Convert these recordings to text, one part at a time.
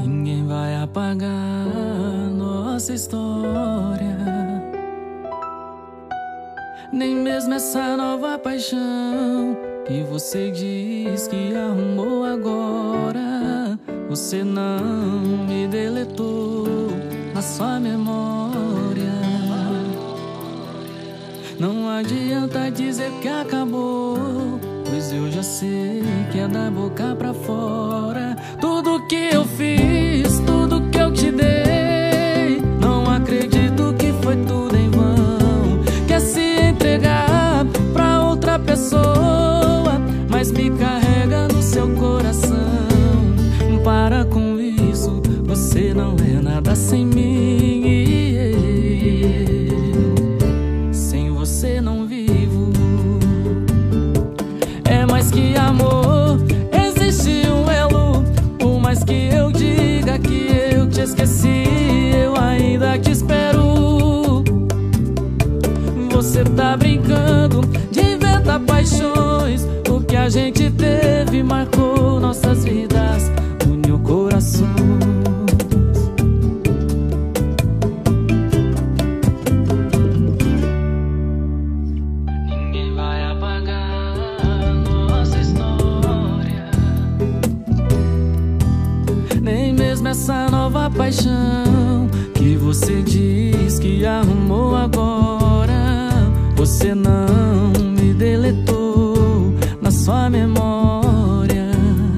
Ninguém vai apagar nossa história, nem mesmo essa nova paixão que você diz que arrumou agora. Você não me deletou na sua memória. Não adianta dizer que acabou, pois eu já sei que é da boca pra fora. Tudo que eu fiz, tudo que eu te dei, não acredito que foi tudo em vão. Quer se entregar pra outra pessoa, mas me carrega no seu coração. Para com isso, você não é nada sem mim. Sem você não vivo. É mais que amor, existe um elo. Por mais que eu diga que eu te esqueci, eu ainda te espero. Você tá brincando de inventar paixões. O que a gente teve marcou nossas vidas, uniu corações. Ninguém vai apagar nossa história, nem mesmo essa nova paixão que você diz que arrumou agora. Você não me deletou na sua memória.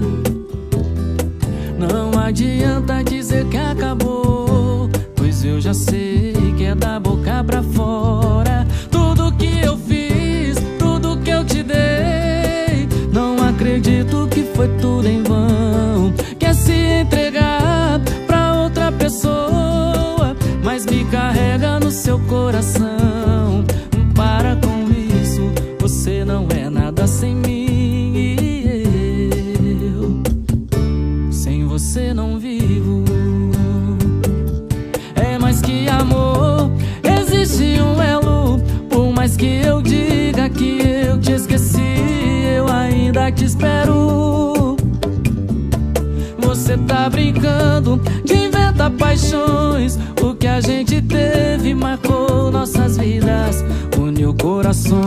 Não adianta dizer que acabou, pois eu já sei que é da boca pra fora. Tudo que eu fiz, tudo que eu te dei, não acredito que foi tudo em vão. Quer se entregar pra outra pessoa, mas me carrega no seu coração. Para com isso, você não é nada sem mim. Eu sem você não vivo. É mais que amor, existe um elo. Por mais que eu diga que eu te esqueci, eu ainda te espero. Você tá brincando de inventar paixões. O que a gente teve marcou nossas vidas, uniu corações.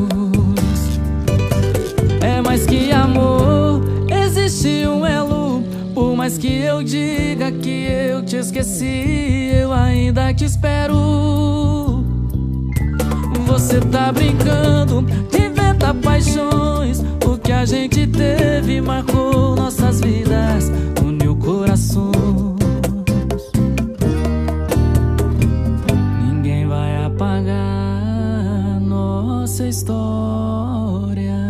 É mais que amor, existe um elo. Por mais que eu diga que eu te esqueci, eu ainda te espero. Você tá brincando de inventar paixões. O que a gente teve marcou nossas vidas, uniu corações. Ninguém vai apagar nossa história.